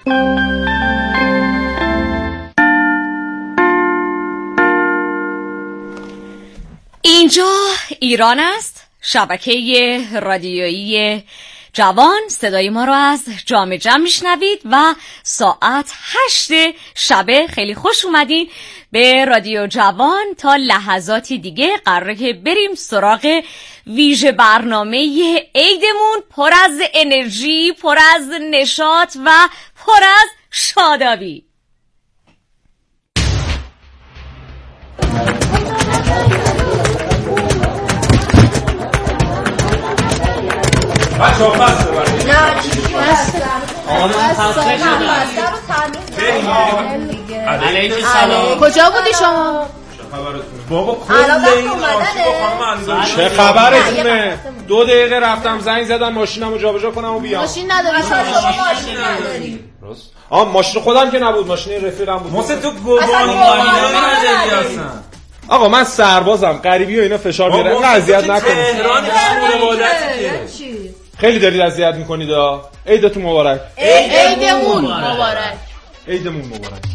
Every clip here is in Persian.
اینجا ایران است، شبکه رادیویی جوان. صدای ما رو از جام جم میشنوید و ساعت 8 شب. خیلی خوش اومدین به رادیو جوان. تا لحظاتی دیگه قراره که بریم سراغ ویژه برنامه عیدمون، پر از انرژی، پر از نشاط و پر از شادابی. بچه ها بسته برید. نه چیزی بسته علیکم سلام. کجا بودی شما؟ بابا کل این عاشق چه خبرتونه؟ 2 دقیقه رفتم زنگ زدم ماشینمو جابجا کنم و بیام. ماشین نداری شما؟ ماشین نداری. ماشین خودم که نبود، ماشین رفیقم بود. محسن تو گوانی نداری اصلا. آقا من سربازم، غریبی و اینا فشار میاره. اینقدر اذیت نکنید. تهران خانواده‌تی. خیلی دارید اذیت میکنید. عیدتون مبارک. عیدمون مبارک. عیدمون مبارک.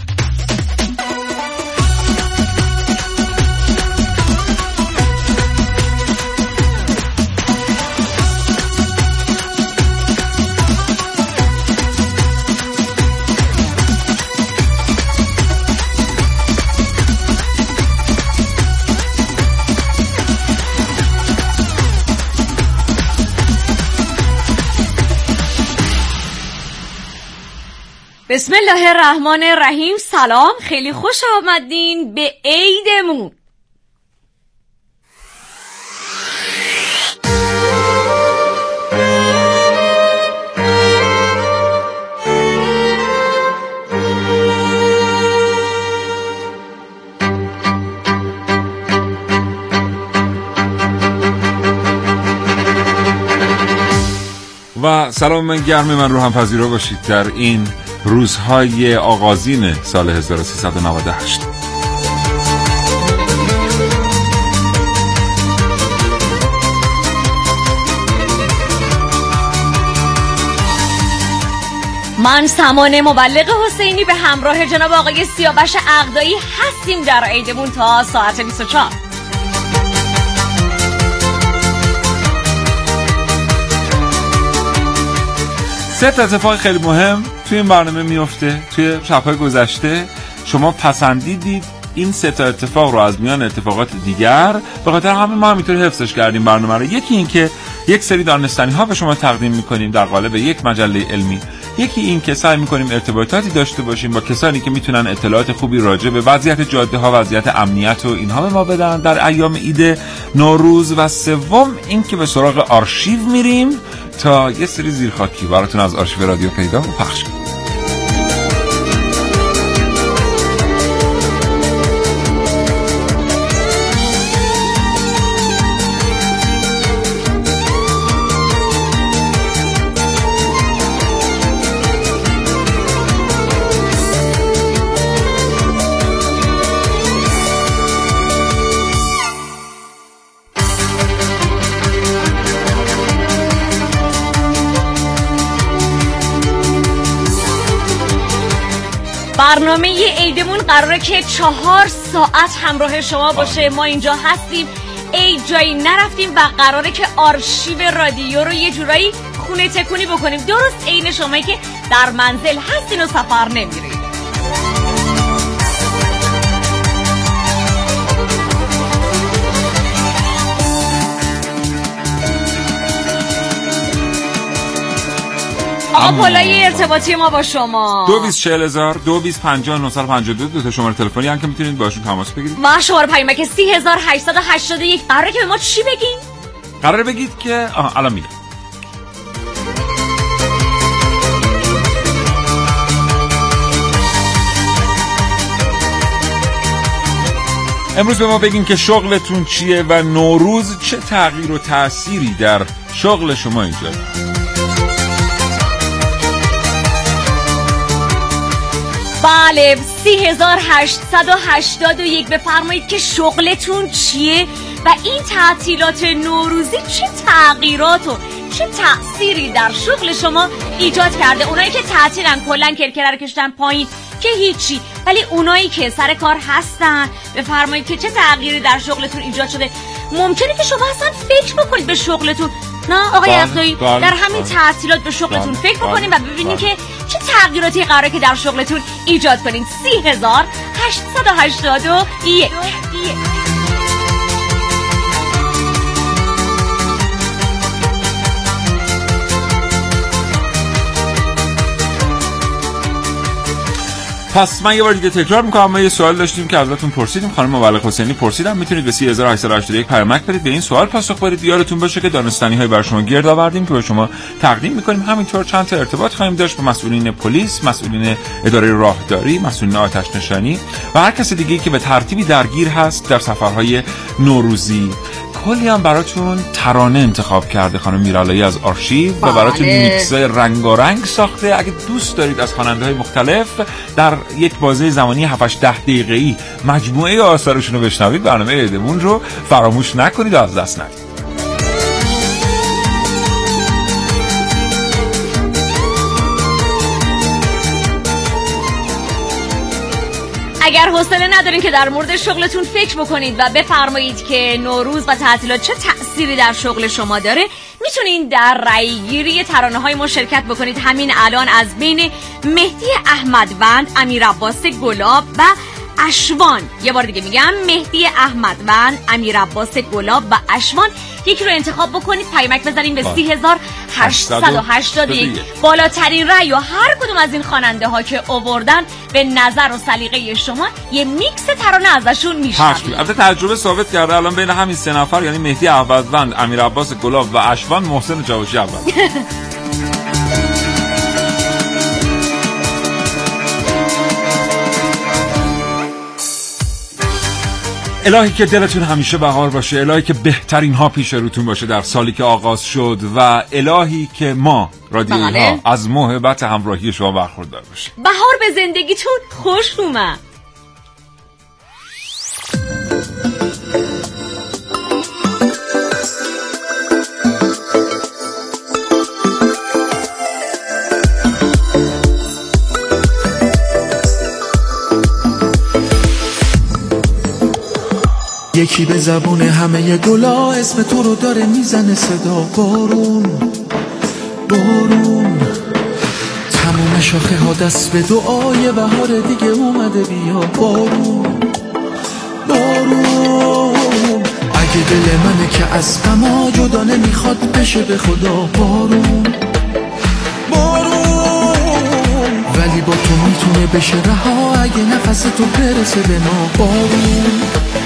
بسم الله الرحمن الرحیم. سلام، خیلی خوش آمدین به عیدمون. و سلام من گرم من رو هم پذیرا باشید در این روزهای آغازین سال 1398. من سمانه مبلغ حسینی به همراه جناب آقای سیاوش عقدایی هستیم در عیدمون تا ساعت 24. سه اتفاق خیلی مهم توی این برنامه میفته. توی شب‌های گذشته شما پسندیدید این سه تا اتفاق رو از میان اتفاقات دیگر، به خاطر همین ما همینطوری حفظش کردیم برنامه رو. یکی این که یک سری دانستنی ها به شما تقدیم میکنیم در قالب یک مجله علمی، یکی این که سعی میکنیم ارتباطاتی داشته باشیم با کسانی که میتونن اطلاعات خوبی راجع به وضعیت جاده ها، وضعیت امنیت و اینها به ما بدن در ایام عید نوروز، و سوم این که به سراغ آرشیو میریم تا یه سری زیرخاکی براتون از آرشیو رادیو پیدا و پخش کنیم. برنامه عیدمون قراره که 4 ساعت همراه شما باشه. ما اینجا هستیم، عید جایی نرفتیم و قراره که آرشیو رادیو رو یه جورایی خونه تکونی بکنیم، درست عین شمایی که در منزل هستین و سفر نمیرید. آقا پلای ارتباطی ما با شما 224000 2250 دو تا شماره تلفنی هم که میتونید باشون تماس بگیرید و شماره پیامک 3881. قراره که به ما چی بگین؟ قراره بگید که الان میگم. امروز به ما بگین که شغلتون چیه و نوروز چه تغییر و تأثیری در شغل شما ایجاد. بله 3881. بفرمایید که شغلتون چیه و این تعطیلات نوروزی چه تغییرات و چه تأثیری در شغل شما ایجاد کرده. اونایی که تعطیلن کلا کرکره رو کشتن پایین که هیچی، ولی اونایی که سر کار هستن بفرمایید که چه تغییری در شغلتون ایجاد شده. ممکنه که شما اصلا فکر بکنید به شغلتون. نه آقای عقدایی، در همین تعطیلات به شغلتون فکر بکنید و ببینید که چه تغییراتی قراره که در شغلتون ایجاد کنید. 30,881. پس من یه بار دیگه تکرار میکنم. ما یه سوال داشتیم که ازتون پرسیدیم، خانم مبلغ حسینی پرسیدن. میتونید به 3881 پیامک بدید، به این سوال پاسخ بدید. یادتون باشه که دانستنی‌های برای شما گرد آوردیم که به شما تقدیم میکنیم. همینطور چند تا ارتباط خواهیم داشت با مسئولین پلیس، مسئولین اداره راهداری، مسئولین آتش نشانی و هر کس دیگه‌ای که به ترتیبی درگیر هست در سفرهای نوروزی. کلی هم براتون ترانه انتخاب کرده خانم میرالایی از آرشیو و براتون میکس‌های رنگارنگ ساخته. اگه دوست دارید از خواننده‌های مختلف در یک بازه زمانی 7-8 دقیقه‌ای مجموعه آثارشون رو بشنوید، برنامه عیدمون رو فراموش نکنید و از دست ندید. اگر حوصله ندارین که در مورد شغلتون فکر بکنید و بفرمایید که نوروز و تعطیلات چه تأثیری در شغل شما داره، میتونین در رأی‌گیری ترانه‌های ما شرکت بکنید. همین الان از بین مهدی احمدوند، امیرعباس گلاب و اشوان، یه بار دیگه میگم مهدی احمدوند، امیرعباس گلاب و اشوان، یکی رو انتخاب بکنید، پیامک بزنید به 30,881. بالاترین رأی و هر کدوم از این خواننده ها که آوردن به نظر و سلیقه شما یه میکس ترانه ازشون میشنوید. البته تجربه ثابت کرده الان بین همین سه نفر، یعنی مهدی احمدوند، امیرعباس گلاب و اشوان، محسن جاوشی اول. الهی که دلتون همیشه بهار باشه، الهی که بهترین ها پیش روتون باشه در سالی که آغاز شد و الهی که ما رادیویی ها از محبت همراهی شما برخوردار باشه. بهار به زندگیتون خوش اومد. یکی به زبون همه گلا اسم تو رو داره میزنه صدا. بارون بارون، تموم شاخه ها دست به دعای بهار دیگه اومده. بیا بارون بارون، اگه دل منه که از غما جدا نمیخواد بشه به خدا. بارون بارون، ولی با تو میتونه بشه رها اگه نفس تو برسه به ما. بارون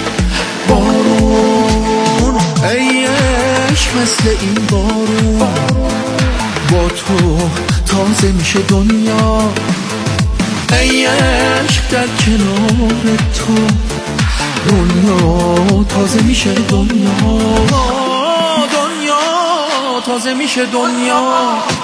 بارون، ای عشق مثل این بارون، با تو تازه میشه دنیا. ای عشق در کنار تو دنیا تازه میشه دنیا. دنیا تازه میشه دنیا.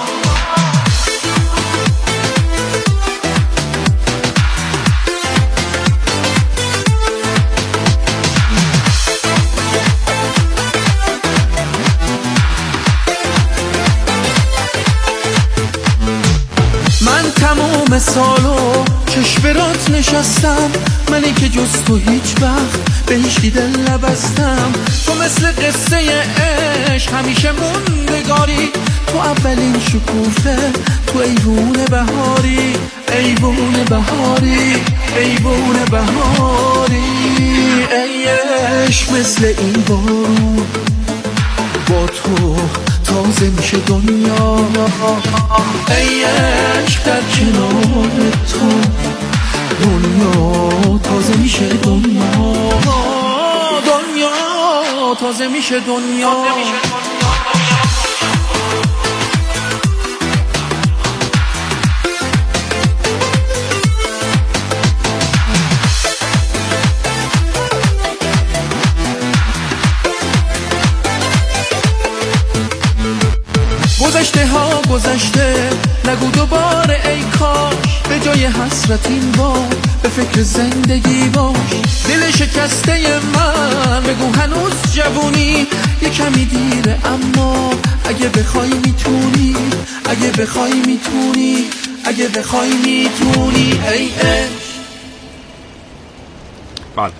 تمام سالو چشم برات نشستم، منی که جز تو هیچ وقت به هیچ دل نبستم. تو مثل قصه عشق همیشه موندگاری، تو اولین شکوفه، تو ایوون بهاری، ایوون بهاری، ایوون بهاری. ای عشق مثل این بارون، با تو تازه میشه دنیا. ای عشق در کنار تو دنیا تازه میشه دنیا. دنیا تازه میشه دنیا. گذشته ها گذشته، نگو دوباره ای کاش. به جای حسرت این بار به فکر زندگی باش. دل شکسته من بگو هنوز جوونی یه کمی دیره اما اگه بخوای میتونی، اگه بخوای میتونی، اگه بخوای میتونی. ای بله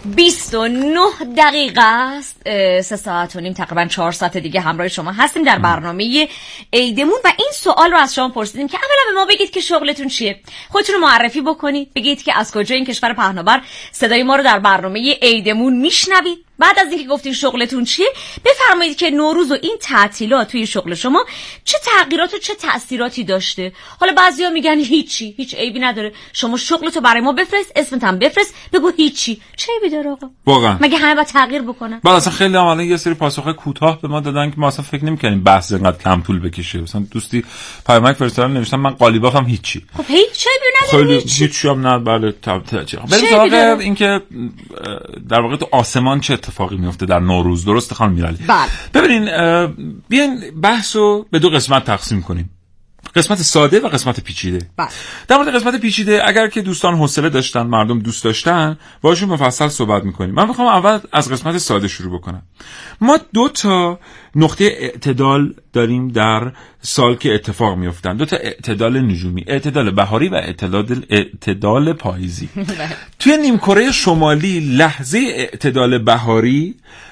29 دقیقه است، 3 ساعت و نیم تقریبا 4 ساعت دیگه همراه شما هستیم در برنامه عیدمون و این سوال رو از شما پرسیدیم که اولا به ما بگید که شغلتون چیه، خودتون رو معرفی بکنید، بگید که از کجا این کشور پهناور صدای ما رو در برنامه عیدمون میشنوید. بعد از اینکه گفتین شغلتون چیه بفرمایید که نوروز و این تعطیلات توی شغل شما چه تغییرات و چه تأثیراتی داشته. حالا بعضیا میگن هیچی، هیچ عیبی نداره، شما شغلتو برای ما بفرست، اسمت هم بفرست، بگو هیچی. چه عیبی داره آقا؟ واقعا مگه همه باید تغییر بکنن؟ بعد اصلا خیلی عملا یه سری پاسخ کوتاه به ما دادن که ما اصلا فکر نمی‌کنیم بحث اینقدر کم طول بکشه. مثلا دوستی پیامک فرستادن نوشتن من قالیبافم هیچی. خب هیچ عیبی نداره، هیچی هم نه. بله بریم سراغ اینکه در واقع تو آسمان چه اتفاقی میفته در نوروز. درسته خانم میرالی؟ بله. ببینین بیاین بحثو به 2 قسمت تقسیم کنیم، قسمت ساده و قسمت پیچیده. بله. در مورد قسمت پیچیده اگر که دوستان حوصله داشتن، مردم دوست داشتن، باشون مفصل صحبت میکنیم. من میخوام اول از قسمت ساده شروع بکنم. ما 2 تا نقطه اعتدال داریم در سال که اتفاق میافتن، 2 تا اعتدال نجومی، اعتدال بهاری و اعتدال پاییزی. توی نیمکره شمالی لحظه اعتدال بهاری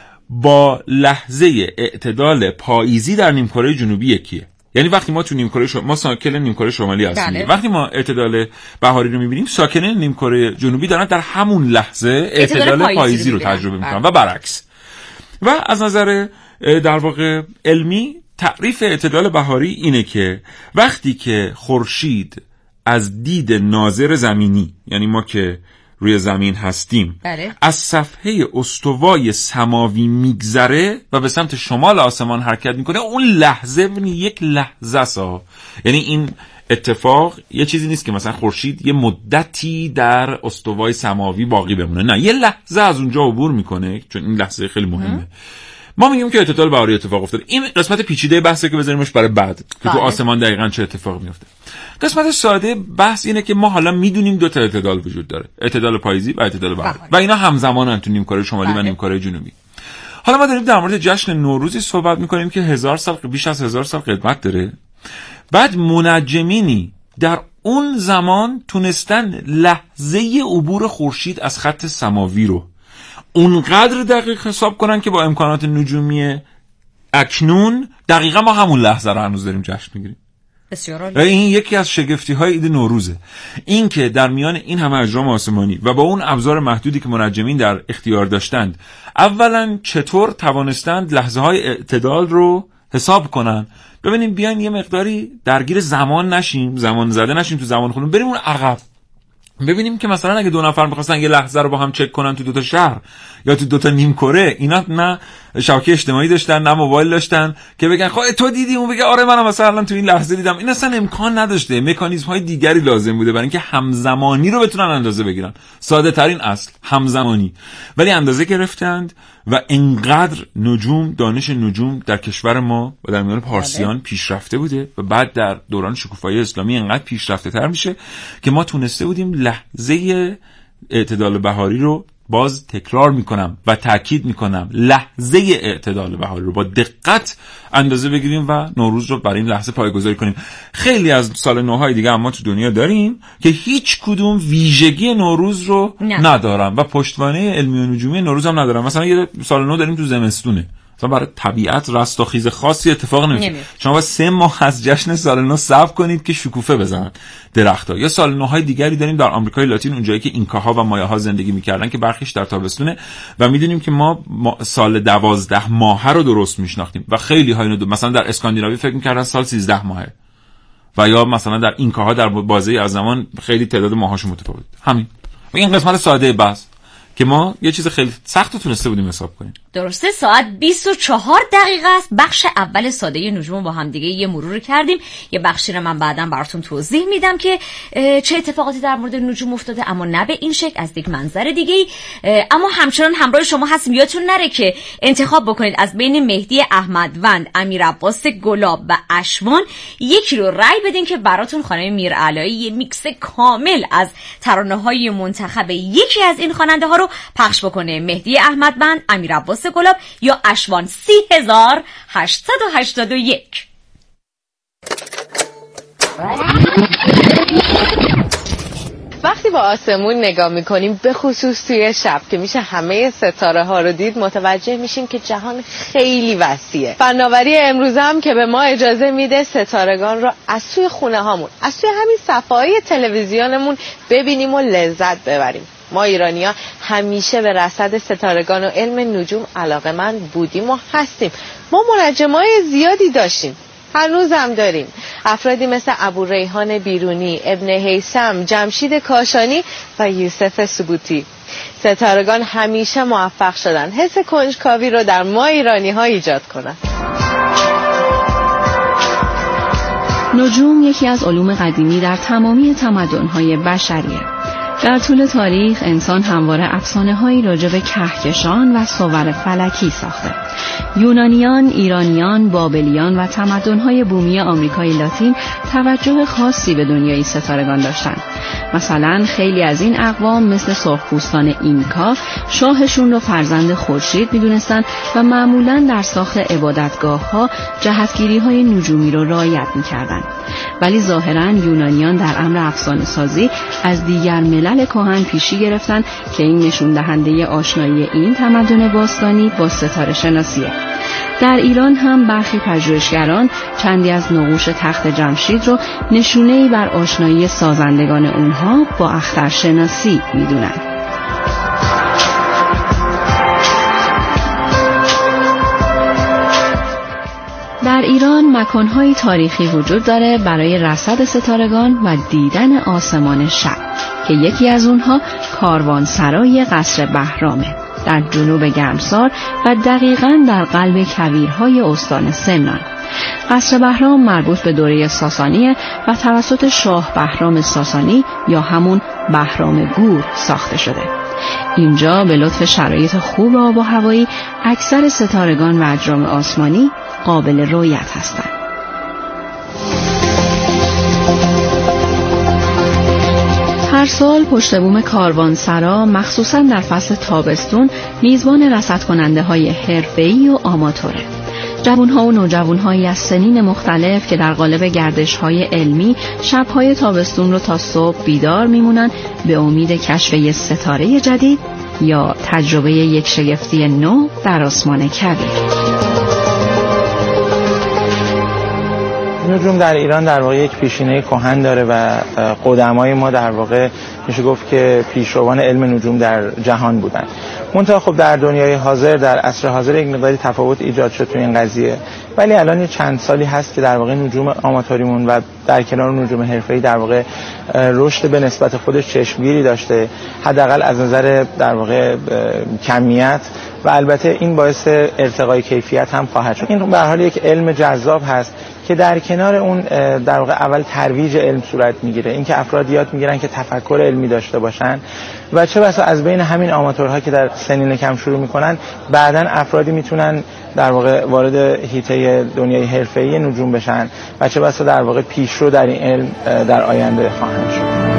با لحظه اعتدال پاییزی در نیمکره جنوبی یکیه. یعنی وقتی ما تو نیمکره ما ساکن نیمکره شمالی هستیم، بله. وقتی ما اعتدال بهاری رو می‌بینیم، ساکنان نیمکره جنوبی دارن در همون لحظه اعتدال پاییزی رو تجربه می‌کنن و برعکس. و از نظر در واقع علمی تعریف اعتدال بهاری اینه که وقتی که خورشید از دید ناظر زمینی، یعنی ما که روی زمین هستیم، بله. از صفحه استوای سماوی میگذره و به سمت شمال آسمان حرکت میکنه، اون لحظه یک لحظه است. یعنی این اتفاق یه چیزی نیست که مثلا خورشید یه مدتی در استوای سماوی باقی بمونه، نه، یه لحظه از اونجا عبور میکنه، چون این لحظه خیلی مهمه. ما میگیم که اعتدال بهاری اتفاق افتاده. این قسمت پیچیده بحثه که بذاریمش برای بعد که تو آسمان دقیقاً چه اتفاقی میفته. قسمت ساده بحث اینه که ما حالا میدونیم 2 تا اعتدال وجود داره، اعتدال پاییزی و اعتدال بهاری، و اینا همزمانن تو نیمکره شمالی و نیمکره جنوبی. حالا ما داریم در مورد جشن نوروزی صحبت میکنیم که 1000 سال، بیش از 1000 سال قدمت داره. بعد منجمینی در اون زمان تونستن لحظه عبور خورشید از خط سماوی رو اونقدر دقیق حساب کنن که با امکانات نجومی اکنون دقیقا ما همون لحظه رو هنوز داریم جشن میگیریم. بسیار عالی. این یکی از شگفتی‌های عید نوروزه، این که در میان این همه اجرام آسمانی و با اون ابزار محدودی که منجمین در اختیار داشتند، اولا چطور توانستند لحظه‌های اعتدال رو حساب کنن. ببینیم بیاین یه مقداری درگیر زمان نشیم، زمان زده نشیم تو زمان خودمون، بریم اون عقب ببینیم که مثلا اگه 2 نفر می‌خواستن یه لحظه رو با هم چک کنن تو 2 تا شهر یا تو 2 تا نیمکره، اینا نه شبکه اجتماعی داشتن نه موبایل داشتن که بگن خب تو دیدی، اون بگه آره منم مثلا تو این لحظه دیدم. این اصلا امکان نداشته. مکانیزم‌های دیگری لازم بوده برای اینکه همزمانی رو بتونن اندازه بگیرن. ساده ترین اصل همزمانی. ولی اندازه گرفتند و انقدر دانش نجوم در کشور ما و در میان پارسیان پیشرفته بوده و بعد در دوران شکوفایی اسلامی انقدر پیشرفته تر میشه که ما تونسته بودیم لحظه اعتدال بهاری رو، باز تکرار میکنم و تاکید میکنم، لحظه اعتدال بهاری رو با دقت اندازه بگیریم و نوروز رو برای این لحظه پایه‌گذاری کنیم. خیلی از سال نوهای دیگه اما تو دنیا داریم که هیچ کدوم ویژگی نوروز رو ندارن و پشتوانه علمی و نجومی نوروز هم ندارن. مثلا یه سال نو داریم تو زمستونه، مثلا برای طبیعت رستاخیز خاصی اتفاق نمیفته. شما باید 3 ماه از جشن سال نو صبر کنید که شکوفه بزنن درخت‌ها. یا سال نوهای دیگری داریم در آمریکای لاتین، اونجایی که اینکاها و مایاها زندگی می‌کردن که برخیش در تابستونه و می‌دونیم که ما سال 12 ماهه رو درست می‌شناختیم و خیلی ها اینو مثلا در اسکاندیناوی فکر می‌کردن سال 13 ماهه و یا مثلا در اینکاها در بازه از زمان خیلی تعداد ماهاشون متفاوت. همین این قسمت ساده بس که ما یه چیز خیلی سخت تونسته بودیم حساب کنیم. درسته. ساعت 24 دقیقه است. بخش اول ساده نجوم با هم دیگه یه مرور کردیم. یه بخشی رو من بعداً براتون توضیح میدم که چه اتفاقاتی در مورد نجوم افتاده، اما نه به این شکل، از یک منظر دیگه. اما همچنان همراه شما هستیم. یادتون نره که انتخاب بکنید از بین مهدی احمدوند، امیر عباس گلاب و اشوان یکی رو رأی بدین که براتون خانم میرعلایی یه میکس کامل از ترانه‌های منتخب یکی از این خواننده ها رو رو پخش بکنه مهدی احمدبند، امیر عباس گلاب یا اشوان 30881. وقتی با آسمون نگاه میکنیم به خصوص توی شب که میشه همه ستاره ها رو دید، متوجه میشیم که جهان خیلی وسیعه. فناوری امروز هم که به ما اجازه میده ستارگان رو از توی خونه هامون، از توی همین صفحه‌های تلویزیونمون ببینیم و لذت ببریم. ما ایرانی‌ها همیشه به رصد ستارگان و علم نجوم علاقه‌مند بودیم و هستیم. ما منجمای زیادی داشتیم، هنوز هم داریم. افرادی مثل ابوریحان بیرونی، ابن هیثم، جمشید کاشانی و یوسف سبوتی. ستارگان همیشه موفق شدن حس کنجکاوی رو در ما ایرانی‌ها ایجاد کنن. نجوم یکی از علوم قدیمی در تمامی تمدن‌های بشریه. در طول تاریخ انسان همواره افسانه‌هایی راجع به کهکشان و صور فلکی ساخته. یونانیان، ایرانیان، بابلیان و تمدن‌های بومی آمریکای لاتین توجه خاصی به دنیای ستارگان داشتند. مثلا خیلی از این اقوام مثل سرخپوستان اینکا شاهشون رو فرزند خورشید می‌دونستن و معمولاً در ساخت عبادتگاه‌ها جهتگیری‌های نجومی رو رعایت می‌کردند. ولی ظاهراً یونانیان در امر افسانه‌سازی از دیگر ملل کهن پیشی گرفتن که این نشون دهنده آشنایی این تمدن باستانی با ستاره شناسیه. در ایران هم برخی پژوهشگران چندی از نقوش تخت جمشید رو نشونه‌ای بر آشنایی سازندگان اونها با اخترشناسی می‌دونن. در ایران مکان‌های تاریخی وجود داره برای رصد ستارگان و دیدن آسمان شب که یکی از اونها کاروانسرای قصر بهرامه در جنوب گرمسار و دقیقاً در قلب کویرهای استان سمنان. قصر بهرام مربوط به دوره ساسانیه و توسط شاه بهرام ساسانی یا همون بهرام گور ساخته شده. اینجا به لطف شرایط خوب آب و هوایی اکثر ستارگان و اجرام آسمانی قابل رؤیت هستند. هر سال پشت بوم کاروانسرا مخصوصاً در فصل تابستون میزبان رصد کننده های حرفه‌ای و آماتوره. جوانها و نوجوانهایی از سنین مختلف که در قالب گردش‌های علمی شب‌های تابستون رو تا صبح بیدار میمونن به امید کشف یک ستاره جدید یا تجربه یک شگفتی نو در آسمان کویر. نجوم در ایران در واقع یک پیشینه کهن داره و قدمای ما در واقع میشه گفت که پیشروان علم نجوم در جهان بودن. منتها خب در دنیای حاضر، در عصر حاضر یک مقداری تفاوت ایجاد شد تو این قضیه، ولی الان چند سالی هست که در واقع نجوم آماتوریمون و در کنار نجوم حرفه‌ای در واقع رشد به نسبت خودش چشمگیری داشته، حداقل از نظر در واقع کمیت، و البته این باعث ارتقای کیفیت هم خواهد شد. این به هر حال یک علم جذاب هست که در کنار اون در واقع اول ترویج علم صورت میگیره، اینکه افراد یاد میگیرن که تفکر علمی داشته باشن و چه بسا از بین همین آماتورها که در سنین کم شروع میکنن بعداً افرادی میتونن در واقع وارد حیطه دنیای حرفه‌ای نجوم بشن و چه بسا در واقع پیشرو در این علم در آینده خواهند شد.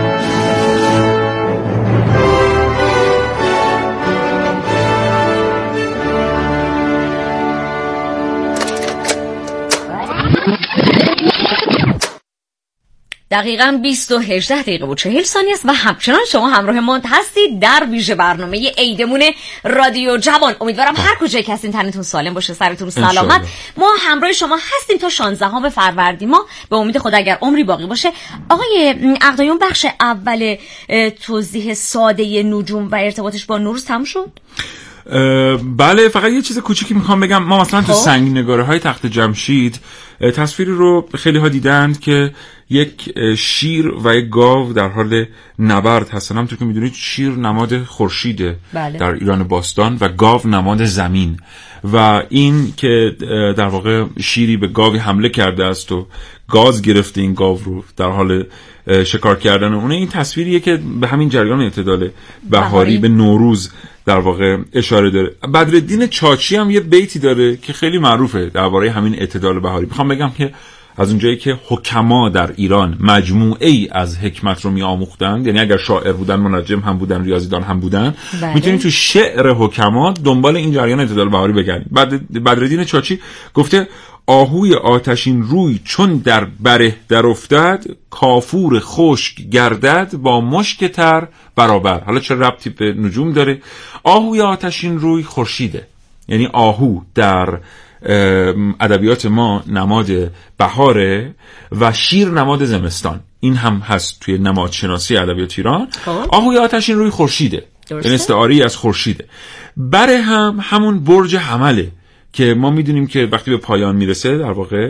دقیقاً 20 و 18 دقیقه و 40 ثانیه است و همچنان شما همراه ما هستید در ویژه برنامه عیدمون رادیو جوان. امیدوارم هر کجای که هستین تنتون سالم باشه، سرتون سلامت. ما همراه شما هستیم تا 16 فروردین ما به امید خدا اگر عمری باقی باشه. آقای عقدایان، بخش اول توضیح ساده نجوم و ارتباطش با نوروز تموم شد؟ بله، فقط یه چیز کوچیکی میخوام بگم. ما مثلا تو سنگ نگاره های تخت جمشید تصویری رو خیلی ها دیدند که یک شیر و یک گاو در حال نبرد هستن. همونطور که میدونید شیر نماد خورشیده در ایران باستان و گاو نماد زمین، و این که در واقع شیری به گاوی حمله کرده است و گاز گرفته این گاو رو در حال شکار کردن اونه، این تصویریه که به همین جریان اعتدال بهاری به نوروز در واقع اشاره داره. بدرالدین چاچی هم یه بیتی داره که خیلی معروفه درباره همین اعتدال بهاری. میخوام بگم که از اونجایی که حکما در ایران مجموعه ای از حکمت رو میآموختند، یعنی اگر شاعر بودن، منجم هم بودن، ریاضیدان هم بودن، میتونیم تو شعر حکما دنبال این جریان اعتدال بهاری بگردیم. بدرالدین چاچی گفته آهوی آتشین روی چون در بره در افتد، کافور خشک گردد با مشک تر برابر. حالا چه ربطی به نجوم داره؟ آهوی آتشین روی خورشیده، یعنی آهو در ادبیات ما نماد بهاره و شیر نماد زمستان. این هم هست توی نماد شناسی ادبیات ایران. آهوی آتشین روی خورشیده، یعنی استعاری از خورشیده. بره هم همون برج حمله که ما میدونیم که وقتی به پایان میرسه در واقع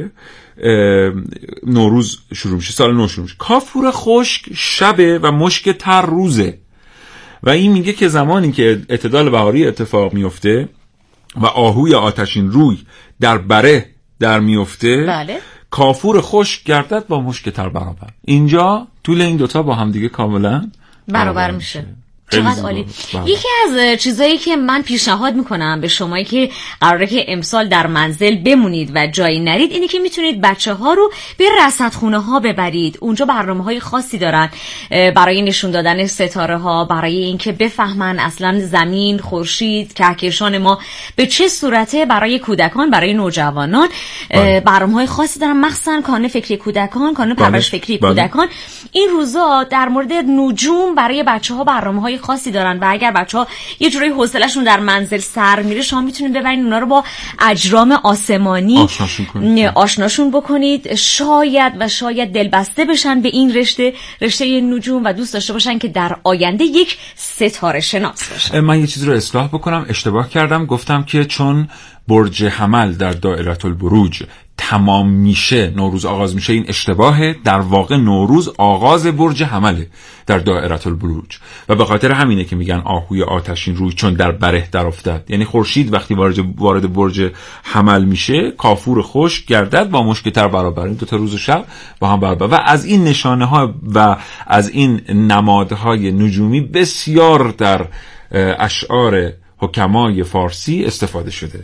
نوروز شروع میشه، سال نو شروع میشه. کافور خشک شبه و مشک تر روزه و این میگه که زمانی که اعتدال بهاری اتفاق میفته و آهوی آتشین روی در بره در میفته، بله. کافور خشک گردد با مشک تر برابر. اینجا طول این دوتا با هم دیگه کاملا برابر میشه. چقدر عالی. یکی از چیزایی که من پیشنهاد میکنم به شمایی که قراره که امسال در منزل بمونید و جایی نرید، اینه که میتونید بچه ها رو به رصدخونه ها ببرید. اونجا برنامه های خاصی دارن برای نشون دادن ستاره ها، برای اینکه بفهمن اصلا زمین، خورشید، کهکشان ما به چه صورته. برای کودکان، برای نوجوانان برنامه های خاصی دارن، مخصوصا کانون فکری کودکان، کانون پرورش فکری کودکان. این روزا در مورد نجوم برای بچه ها برنامه های خاصی دارن و اگر بچه‌ها یه جوری حوصله‌شون در منزل سر میره، شما میتونید ببرید اونا رو با اجرام آسمانی آشناشون بکنید. شاید دلبسته بشن به این رشته نجوم و دوست داشته باشن که در آینده یک ستاره شناس باشن. من یه چیز رو اصلاح بکنم، اشتباه کردم، گفتم که چون برج حمل در دائره البروج تمام میشه، نوروز آغاز میشه. این اشتباهه. در واقع نوروز آغاز برج حمله در دائره البروج و به خاطر همینه که میگن آهوی آتشین روی چون در بره در افتد، یعنی خورشید وقتی وارد برج حمل میشه، کافور خشک گردد با مشک تر برابر. این دو تا روز و شب با هم برابر. و از این نشانه ها و از این نمادهای نجومی بسیار در اشعار حکمای فارسی استفاده شده.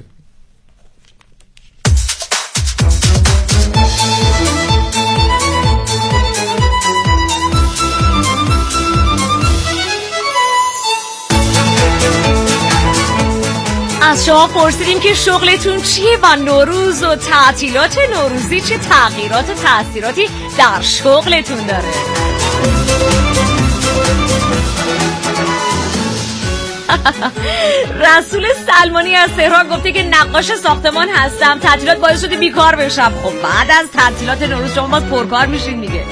از شما پرسیدیم که شغلتون چیه و نوروز و تعطیلات نوروزی چه تغییرات و تأثیراتی در شغلتون داره. رسول سلمانی از تهران گفته که نقاش ساختمان هستم، تعطیلات باعث شده بیکار بشم. خب بعد از تعطیلات نوروز شما باز پرکار میشین دیگه.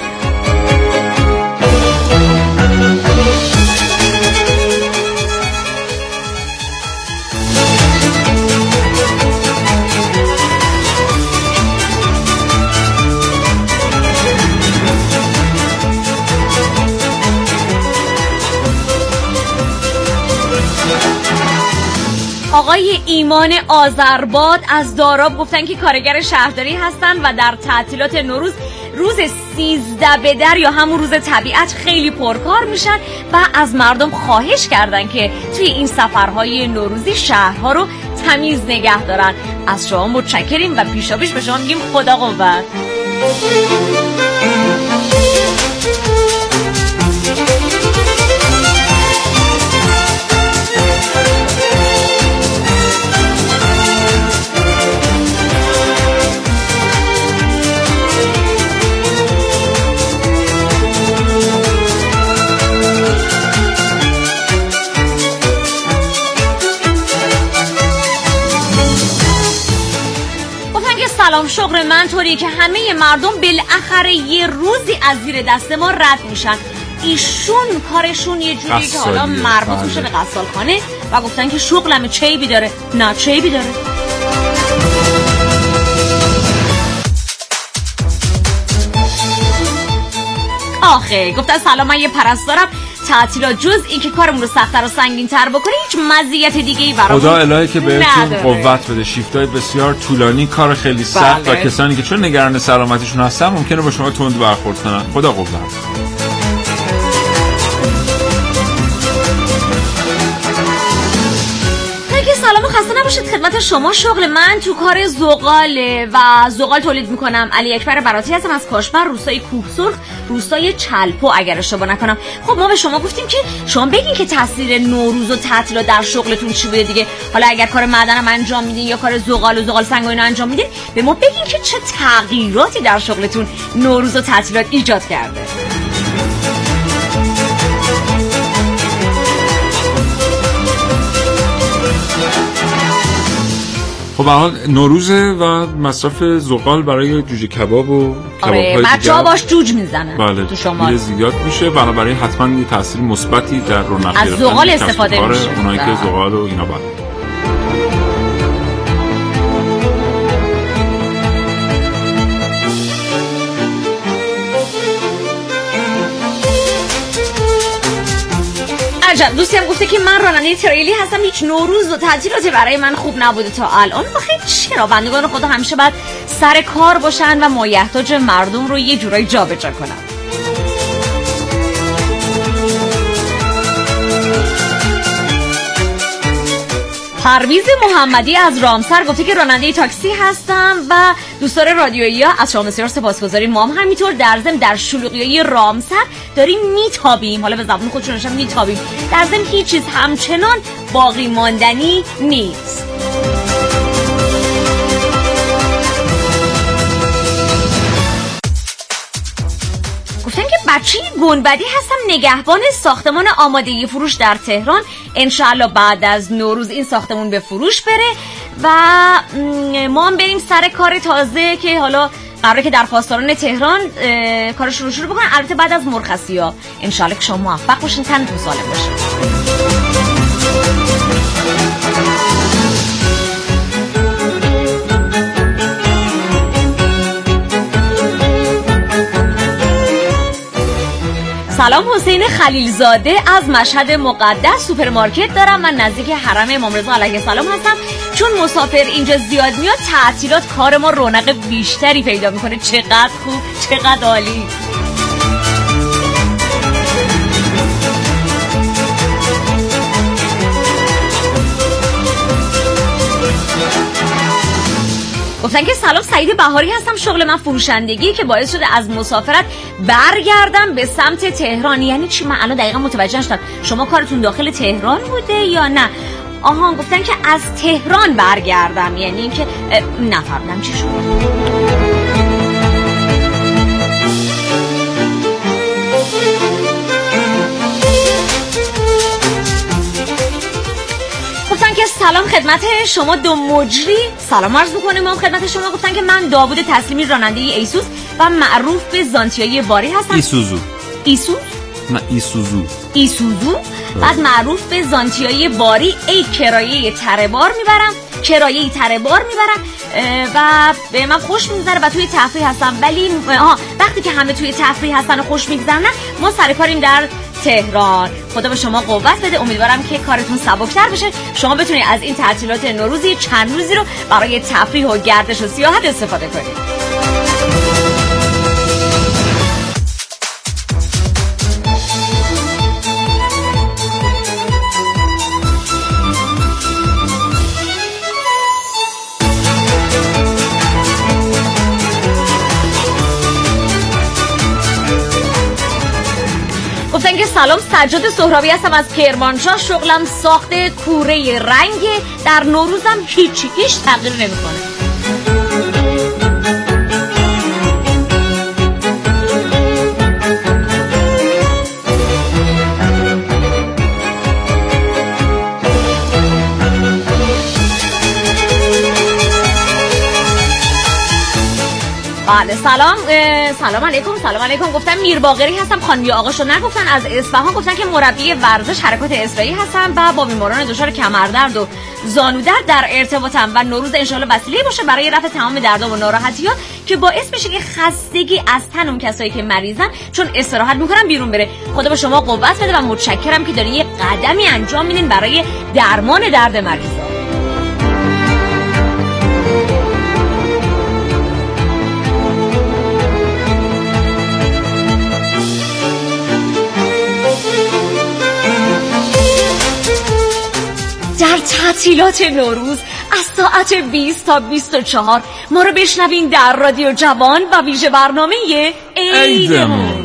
آقای ایمان آذرباد از داراب گفتن که کارگر شهرداری هستن و در تعطیلات نوروز روز 13 بدر یا همون روز طبیعت خیلی پرکار میشن و از مردم خواهش کردن که توی این سفرهای نوروزی شهرها رو تمیز نگه دارن. از شما متشکریم و پیشاپیش به شما میگیم خدا قوت. سلام، شغل من طوریه که همه مردم بالاخره یه روزی از زیر دست ما رد میشن. ایشون کارشون یه جوری که حالا مربوط میشه به غسالخانه و گفتن که شغلمه چه عیبی داره. نه چه عیبی داره. آخه گفتن سلام، من یه پرستارم، تعطیلات جز این که کارمون رو سخت‌تر و سنگین‌تر بکنه هیچ مزیت دیگه‌ای برامون خدا الهی که بهتون قوت بده. شیفتای بسیار طولانی، کار خیلی سخت و کسانی که چون نگران سلامتیشون هستن ممکنه با شما تند برخورد کنن. خدا قوت. سلام و خسته نباشید خدمت شما. شغل من تو کار زغاله و زغال تولید میکنم. علی اکبر براتی هستم از کاشبر، روستای کوهسرخ، روستای چلپو اگر اشتباه نکنم. خب ما به شما گفتیم که شما بگین که تاثیر نوروز و تعطیلات در شغلتون چی بوده دیگه. حالا اگر کار معدنم انجام میدین یا کار زغال و زغال سنگ و اینا انجام میدین، به ما بگین که چه تغییراتی در شغلتون نوروز و تعطیلات ایجاد کرده. خب حال نوروزه و مصرف زغال برای جوجه کباب و کباب‌های دیگه بچه‌ها باش جوج میزنن. بله تو شمال زیاد میشه، بنابراین حتما یه تاثیر مثبتی در رونق از زغال استفاده میشه. اونایی که زغال و اینا بله. عجب دوستی هم گفته که من راننده تریلی هستم، هیچ نوروز و تعطیلاتی برای من خوب نبوده تا الان. آخه چرا بندگان خدا همیشه باید سر کار باشن و مایحتاج مردم رو یه جورایی جابجا کنن؟ پرویز محمدی از رامسر گفته که راننده تاکسی هستم و دوستان رادیویی ها از شما بسیار سپاسگزاریم. ما هم همینطور در ضمن در شلوغی رامسر داریم میتابیم، حالا به زبان خودشون نشم میتابیم، در ضمن هیچ چیز همچنان باقی ماندنی نیست. گفتن که بچه گنبدی هستم، نگهبان ساختمان آمادگی فروش در تهران. انشاءالله بعد از نوروز این ساختمون به فروش بره و ما هم بریم سر کار تازه که حالا قراره که در پاسداران تهران کارش رو شروع بکنن، البته بعد از مرخصی‌ها. انشاءالله که شما موفق باشین، تنتون سالم باشین. سلام، حسین خلیلزاده از مشهد مقدس. سوپرمارکت دارم، من نزدیک حرم امام رضا علیه السلام هستم. چون مسافر اینجا زیاد میاد، تعطیلات کار ما رونق بیشتری پیدا میکنه. چقدر خوب، چقدر عالی. گفتن که سلام، سعید بهاری هستم. شغل من فروشندگی که باعث شده از مسافرت برگردم به سمت تهران. یعنی چی؟ من الان دقیقا متوجه نشدم. شما کارتون داخل تهران بوده یا نه؟ آها، گفتن که از تهران برگردم، یعنی اینکه نفهمیدم چی شد. گفتن که سلام خدمت شما دو مجری، سلام عرض می‌کنیم ما خدمت شما. گفتن که من داوود تسلیمی راننده ایسوس و معروف به زانتیای باری هستم. ایسوس؟ نه ایسوزو. بعد معروف به زانتیای باری. ای کرایه تره بار میبرم و به من خوش میگذره و توی تفریح هستم. ولی وقتی که همه توی تفریح هستن و خوش میگذرن، ما سر کاریم در تهران. خدا به شما قوت بده، امیدوارم که کارتون سبکتر بشه، شما بتونید از این تعطیلات نوروزی چند روزی رو برای تفریح و گردش و سیاحت استفاده کنید. گفتن که سلام، سجاد سهرابی هستم از کرمانشاه. شغلم ساخت کوره رنگ. در نوروزم هیچ تغییر نمیکنه. بله سلام علیکم. گفتم میر باقری هستم. خانمی آقاشو نگفتن، از اصفهان. گفتن که مربی ورزش حرکات اسرایی هستم و با بیماران دچار کمردرد و زانودرد در ارتباطم و نوروز انشالله وسیله باشه برای رفع تمام دردها و ناراحتی‌ها که باعث بشه که خستگی از تن اون کسایی که مریضن چون استراحت میکنن بیرون بره. خدا به شما قوت بده و متشکرم که دارین یه قدمی انجام میدین برای درمان درد مریضا. در تعطیلات نوروز از ساعت 20 تا 24 ما رو بشنوین در رادیو جوان و ویژه برنامه عیدمون.